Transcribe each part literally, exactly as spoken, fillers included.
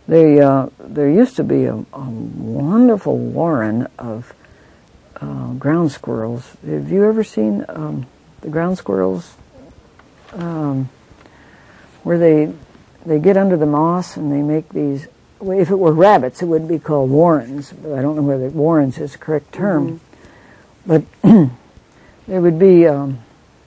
They, uh, there used to be a, a wonderful warren of uh, ground squirrels. Have you ever seen um, the ground squirrels um, where they they get under the moss and they make these? Well, if it were rabbits, it would be called warrens. But I don't know whether warrens is the correct term. Mm-hmm. But there would be, um,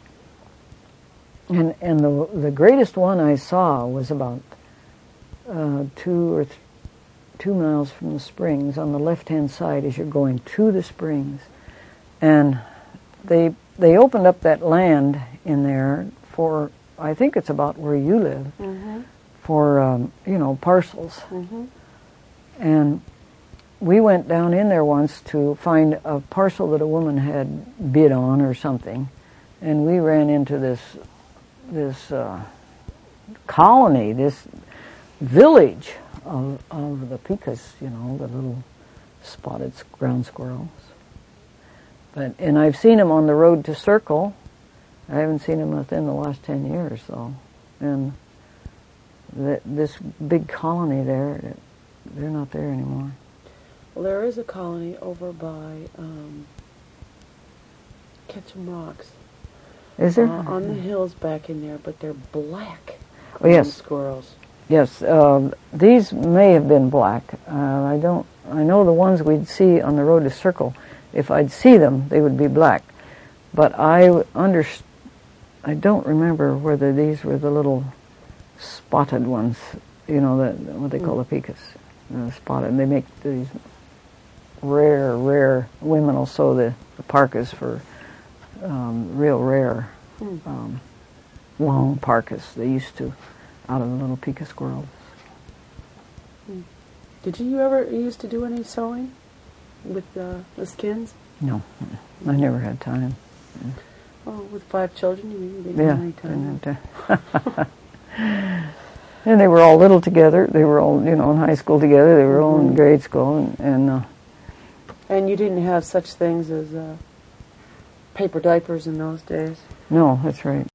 and and the the greatest one I saw was about uh, two or th- two miles from the springs on the left-hand side as you're going to the springs, and they they opened up that land in there for, I think it's about where you live, mm-hmm. for um, you know, parcels, mm-hmm. and we went down in there once to find a parcel that a woman had bid on or something, and we ran into this this uh, colony, this village of, of the picas, you know, the little spotted ground squirrels. But and I've seen them on the road to Circle. I haven't seen them within the last ten years, though. And th- this big colony there, they're not there anymore. Well, there is a colony over by um, Ketchum Rocks. Is there? Uh, on the hills back in there, but they're black oh, yes. squirrels. Yes, uh, these may have been black. Uh, I don't. I know the ones we'd see on the road to Circle. If I'd see them, they would be black. But I under. I don't remember whether these were the little spotted ones. You know, the, what they call mm. the picas, uh, spotted. And they make these rare, rare. Women will sew the, the parkas for um, real rare, mm. um, long parkas. They used to. Out of the little pica squirrels. Hmm. Did you ever you used to do any sewing with uh, the skins? No, I never had time. Oh, with five children, you mean you didn't yeah, have any time? Didn't have time. And they were all little together. They were all, you know, in high school together. They were mm-hmm. all in grade school, and and, uh, and you didn't have such things as uh, paper diapers in those days. No, that's right.